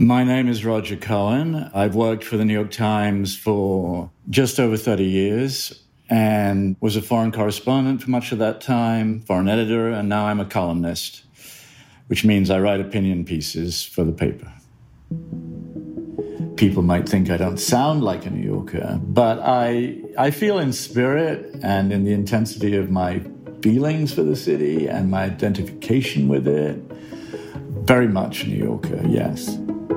My name is Roger Cohen. I've worked for the New York Times for just over 30 years and was a foreign correspondent for much of that time, foreign editor, and now I'm a columnist, which means I write opinion pieces for the paper. People might think I don't sound like a New Yorker, but I feel in spirit and in the intensity of my feelings for the city and my identification with it, very much a New Yorker, yes.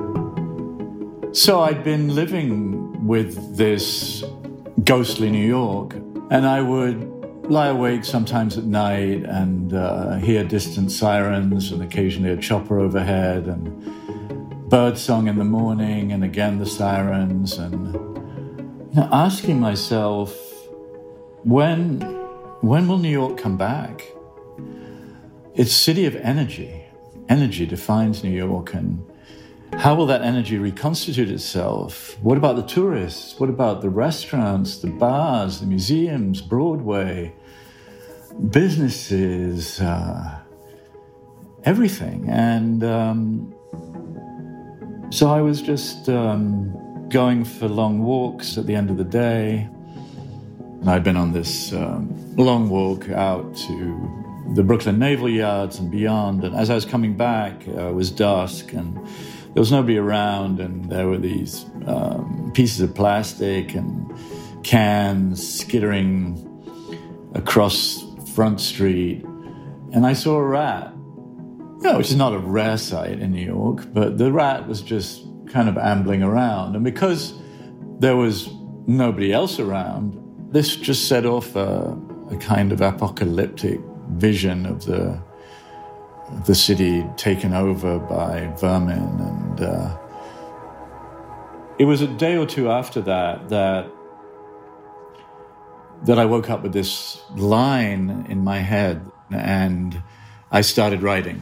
So I'd been living with this ghostly New York, and I would lie awake sometimes at night and hear distant sirens and occasionally a chopper overhead and birdsong in the morning and again the sirens, and asking myself, when will New York come back? It's a city of energy. Energy defines New York, and how will that energy reconstitute itself? What about the tourists? What about the restaurants, the bars, the museums, Broadway, businesses, everything? And so I was just going for long walks at the end of the day. And I'd been on this long walk out to the Brooklyn Naval Yards and beyond. And as I was coming back, it was dusk and there was nobody around, and there were these pieces of plastic and cans skittering across Front Street. And I saw a rat, which is not a rare sight in New York, but the rat was just kind of ambling around. And because there was nobody else around, this just set off a kind of apocalyptic vision of the city taken over by vermin. And it was a day or two after that I woke up with this line in my head, and I started writing.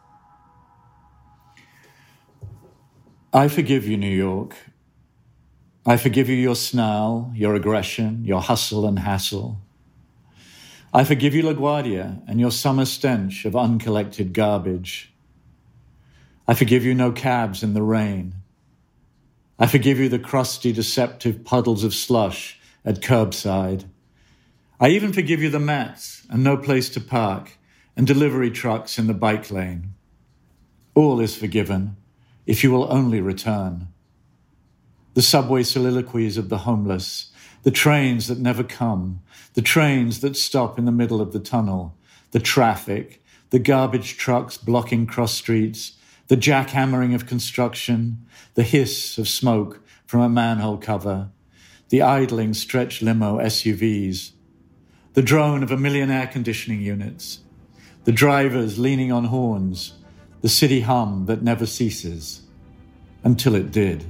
I forgive you, New York. I forgive you your snarl, your aggression, your hustle and hassle. I forgive you LaGuardia and your summer stench of uncollected garbage. I forgive you no cabs in the rain. I forgive you the crusty, deceptive puddles of slush at curbside. I even forgive you the mats and no place to park and delivery trucks in the bike lane. All is forgiven if you will only return. The subway soliloquies of the homeless, the trains that never come, the trains that stop in the middle of the tunnel, the traffic, the garbage trucks blocking cross streets, the jackhammering of construction, the hiss of smoke from a manhole cover, the idling stretch limo SUVs, the drone of a million air conditioning units, the drivers leaning on horns, the city hum that never ceases, until it did.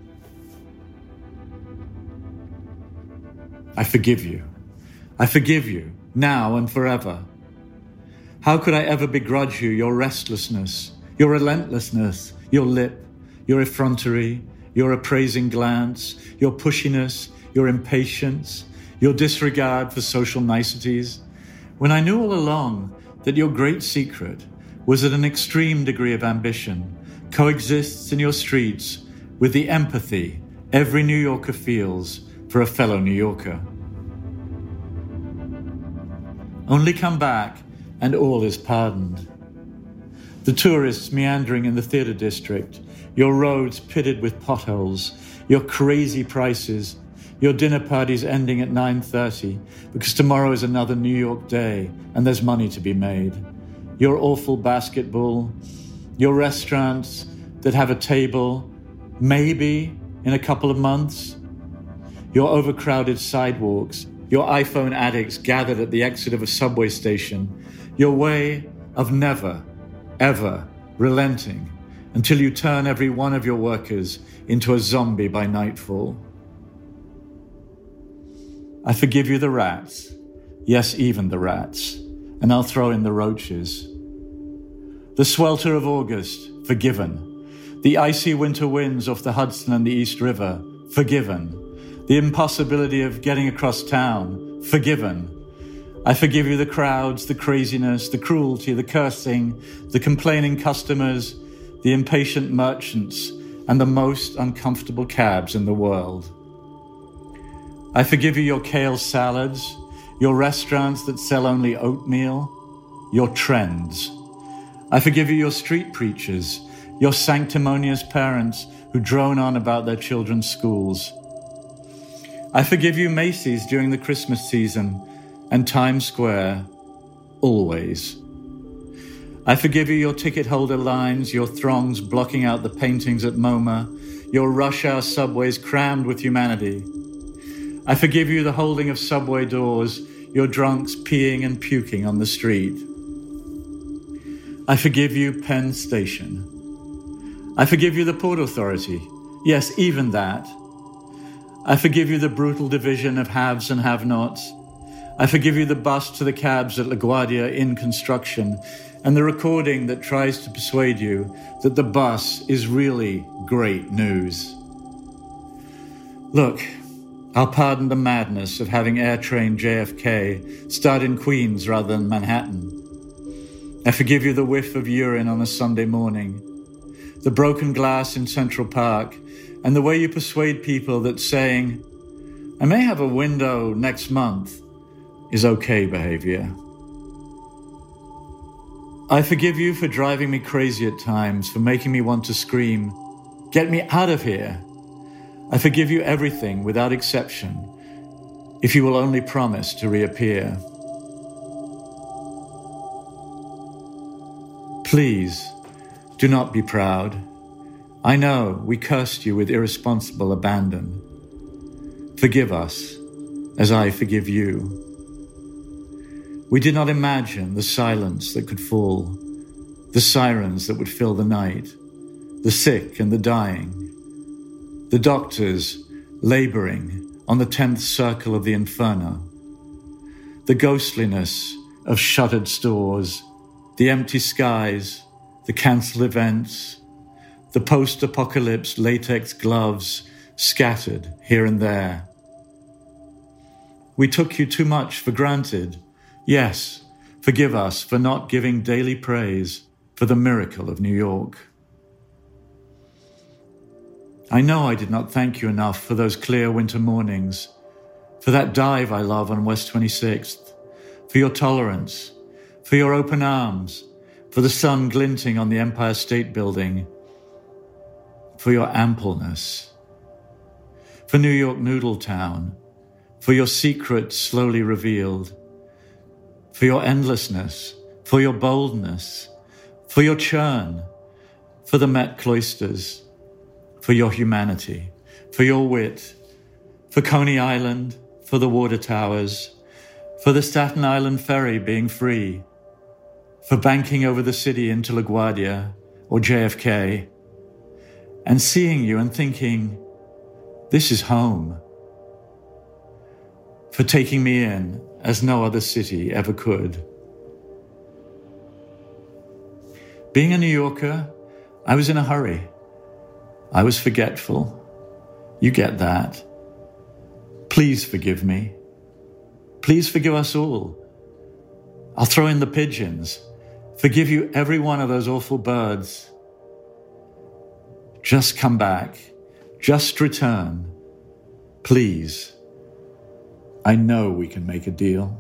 I forgive you. I forgive you, now and forever. How could I ever begrudge you your restlessness, your relentlessness, your lip, your effrontery, your appraising glance, your pushiness, your impatience, your disregard for social niceties, when I knew all along that your great secret was that an extreme degree of ambition coexists in your streets with the empathy every New Yorker feels for a fellow New Yorker. Only come back and all is pardoned. The tourists meandering in the theater district, your roads pitted with potholes, your crazy prices, your dinner parties ending at 9:30 because tomorrow is another New York day and there's money to be made. Your awful basketball, your restaurants that have a table, maybe in a couple of months, your overcrowded sidewalks, your iPhone addicts gathered at the exit of a subway station, your way of never, ever relenting until you turn every one of your workers into a zombie by nightfall. I forgive you the rats, yes, even the rats, and I'll throw in the roaches. The swelter of August, forgiven. The icy winter winds off the Hudson and the East River, forgiven. The impossibility of getting across town, forgiven. I forgive you the crowds, the craziness, the cruelty, the cursing, the complaining customers, the impatient merchants, and the most uncomfortable cabs in the world. I forgive you your kale salads, your restaurants that sell only oatmeal, your trends. I forgive you your street preachers, your sanctimonious parents who drone on about their children's schools. I forgive you Macy's during the Christmas season and Times Square, always. I forgive you your ticket holder lines, your throngs blocking out the paintings at MoMA, your rush hour subways crammed with humanity. I forgive you the holding of subway doors, your drunks peeing and puking on the street. I forgive you Penn Station. I forgive you the Port Authority. Yes, even that. I forgive you the brutal division of haves and have-nots. I forgive you the bust to the cabs at LaGuardia in construction and the recording that tries to persuade you that the bus is really great news. Look, I'll pardon the madness of having air-trained JFK start in Queens rather than Manhattan. I forgive you the whiff of urine on a Sunday morning, the broken glass in Central Park, and the way you persuade people that saying, "I may have a window next month," is okay behavior. I forgive you for driving me crazy at times, for making me want to scream, "Get me out of here!" I forgive you everything without exception, if you will only promise to reappear. Please, do not be proud. I know we cursed you with irresponsible abandon. Forgive us, as I forgive you. We did not imagine the silence that could fall, the sirens that would fill the night, the sick and the dying, the doctors laboring on the 10th circle of the inferno, the ghostliness of shuttered stores, the empty skies, the cancelled events, the post-apocalypse latex gloves scattered here and there. We took you too much for granted. Yes, forgive us for not giving daily praise for the miracle of New York. I know I did not thank you enough for those clear winter mornings, for that dive I love on West 26th, for your tolerance, for your open arms, for the sun glinting on the Empire State Building, for your ampleness, for New York Noodle Town, for your secrets slowly revealed, for your endlessness, for your boldness, for your churn, for the Met cloisters, for your humanity, for your wit, for Coney Island, for the water towers, for the Staten Island ferry being free, for banking over the city into LaGuardia or JFK, and seeing you and thinking, this is home, for taking me in as no other city ever could. Being a New Yorker, I was in a hurry. I was forgetful. You get that. Please forgive me. Please forgive us all. I'll throw in the pigeons. Forgive you every one of those awful birds. Just come back. Just return. Please. I know we can make a deal.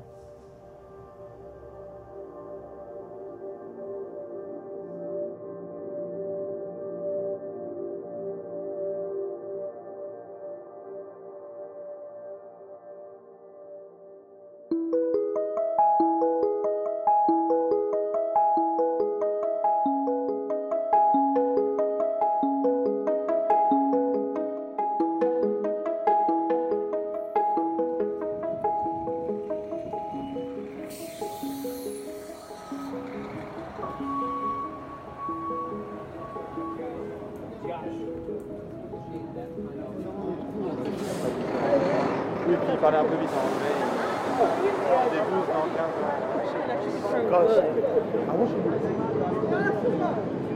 Oui, puis il fallait un peu vite en vrai. Des 12 dans 15.